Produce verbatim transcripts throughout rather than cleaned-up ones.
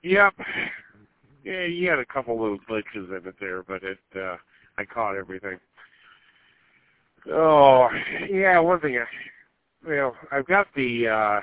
Yep. Yeah, you had a couple little glitches in it there, but it uh, I caught everything. Oh, yeah. One thing, I, well, I've got the uh,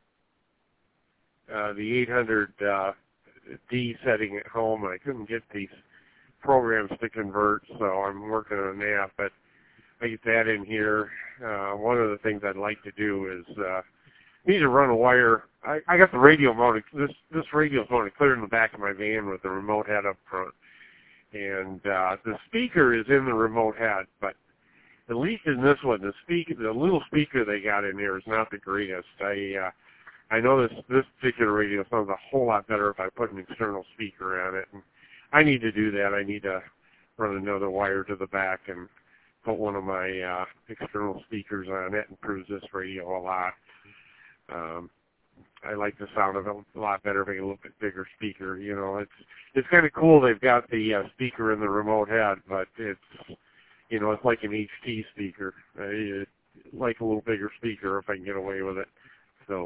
uh, the eight hundred uh, D setting at home, and I couldn't get these programs to convert, so I'm working on that. But I get that in here. Uh, one of the things I'd like to do is uh, need to run a wire. I, I got the radio mounted. This this radio's mounted clear in the back of my van with the remote head up front, and uh, the speaker is in the remote head. But at least in this one, the speaker, the little speaker they got in here is not the greatest. I uh, I know this this particular radio sounds a whole lot better if I put an external speaker on it, and I need to do that. I need to run another wire to the back and put one of my uh, external speakers on it, and improves this radio a lot. Um, I like the sound of it a lot better if I get a little bit bigger speaker. You know, it's it's kind of cool. They've got the uh, speaker in the remote head, but it's you know it's like an H T speaker. I like a little bigger speaker if I can get away with it. So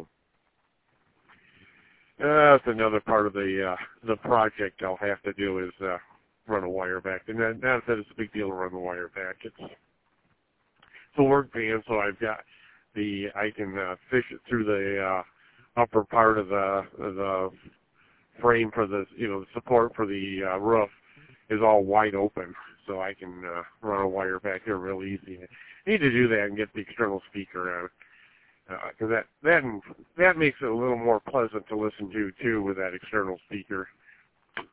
uh, that's another part of the uh, the project I'll have to do is uh, run a wire back. And that, that said, it's a big deal to run the wire back. It's it's a work van, so I've got the I can uh, fish it through the uh, upper part of the the frame for the you know the support for the uh, roof is all wide open, so I can uh, run a wire back there real easy. I need to do that and get the external speaker on, because uh, that that that makes it a little more pleasant to listen to too with that external speaker.